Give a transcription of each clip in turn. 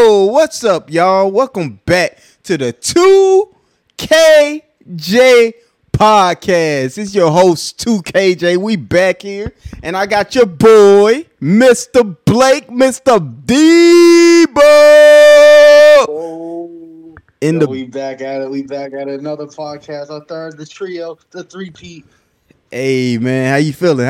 Yo, what's up, y'all? Welcome back to the 2KJ podcast. It's your host, 2KJ. We back here, and I got your boy, Mr. Blake, Mr. Debo. We back at it. We back at another podcast. Our third, the trio, the three-peat. Hey, man, how you feeling?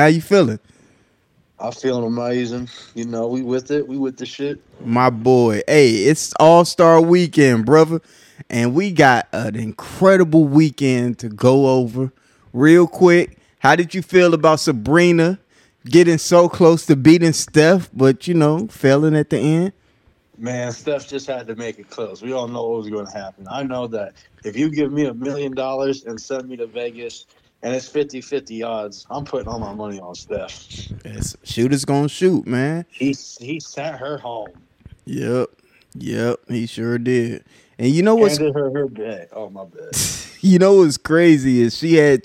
I'm feeling amazing. You know, we with it. We with the shit. My boy. Hey, it's All-Star Weekend, brother. And we got an incredible weekend to go over real quick. How did you feel about Sabrina getting so close to beating Steph, but, failing at the end? Man, Steph just had to make it close. We all know what was going to happen. I know that if you give me $1 million and send me to Vegas and it's 50-50 odds, I'm putting all my money on Steph. Shooter's going to shoot, man. He sent her home. Yep, he sure did. And you know what's her bed. Oh, my bad. You know what's crazy is she had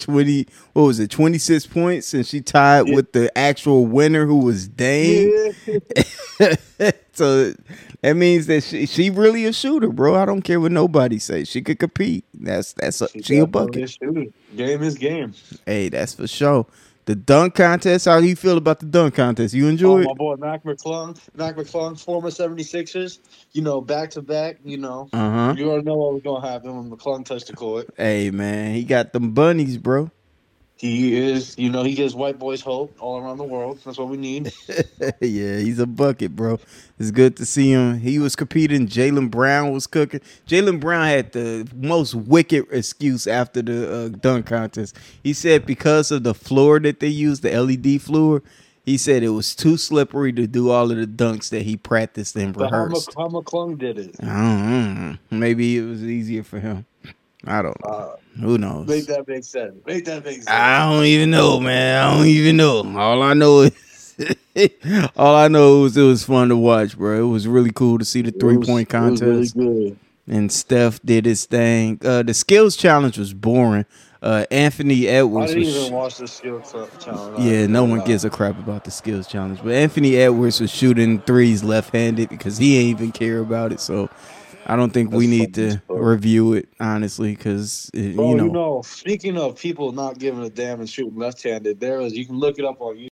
26 points, and she tied with the actual winner, who was Dame. Yeah. So that means that she really a shooter, bro. I don't care what nobody says. She could compete. She a bucket. A shooter. Game is game. Hey, that's for sure. The dunk contest, how do you feel about the dunk contest? You enjoy it? My boy, Mac McClung, former 76ers, back-to-back, You already know what was going to happen when McClung touched the court. Hey, man, he got them bunnies, bro. He is, he gives white boys hope all around the world. That's what we need. Yeah, he's a bucket, bro. It's good to see him. He was competing. Jaylen Brown was cooking. Jaylen Brown had the most wicked excuse after the dunk contest. He said because of the floor that they used, the LED floor, he said it was too slippery to do all of the dunks that he practiced and rehearsed. How McClung did it? I don't know. Maybe it was easier for him. I don't know. Who knows? Make that make sense. I don't even know, man. I don't even know. All I know is it was fun to watch, bro. It was really cool to see the 3-point contest. It was really good. And Steph did his thing. The skills challenge was boring. Anthony Edwards. I didn't even watch the skills challenge. Yeah, no one gives a crap about the skills challenge. But Anthony Edwards was shooting threes left-handed because he ain't even care about it. So I don't think we need to review it, honestly, because, speaking of people not giving a damn and shooting left-handed, you can look it up on YouTube.